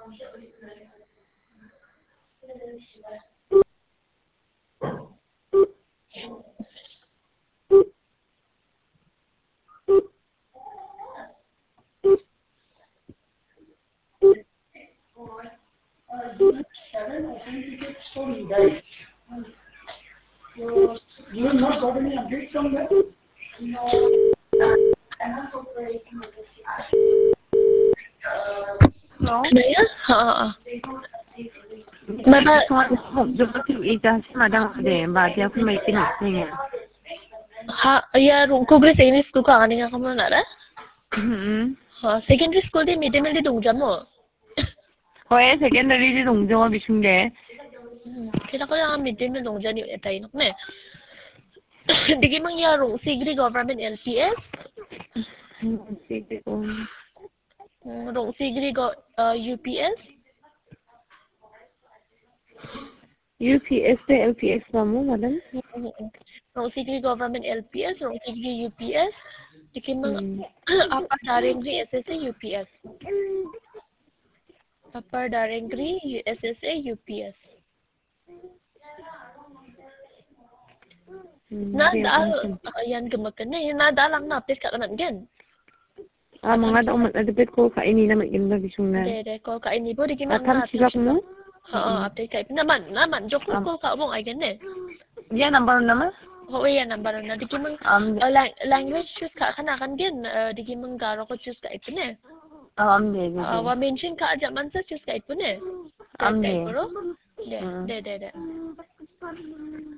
You have not got any updates from them? Hello. Naya? Mama, Giúp chịu ý cho madam để bà dia aku mai tin ni. ya Kugri Secondary School ka ani nga kamu nara? Hmm. Secondary school di midday meal di dungja mo. Hoi secondary di dong jo bisung de. Kita ko yung midday meal dungja ni etay nok ne. Digi mang ya Sigri Government LPS? Sige ko. Sigri UPS? UPS to LPS kamu madam? Sigri Government LPS, Sigri UPS. Digi mang Upper Darengri SSA UPS. Upper Darengri SSA UPS. Yan gemakan na yan lang na update ka kanan gen. Mga daw mag-adapit ko kaini na mag-inda bisung na. De ko kaini po di kimang Atam sibak mo? update ka naman jok ko ka bong ay gen ne. Yan number naman? Oo yan number na di kimang language choose ka kana kan gen di kimang garo ko choose ka ito ne. De. Wa mention ka aja man sa choose ka ito ne. De. De.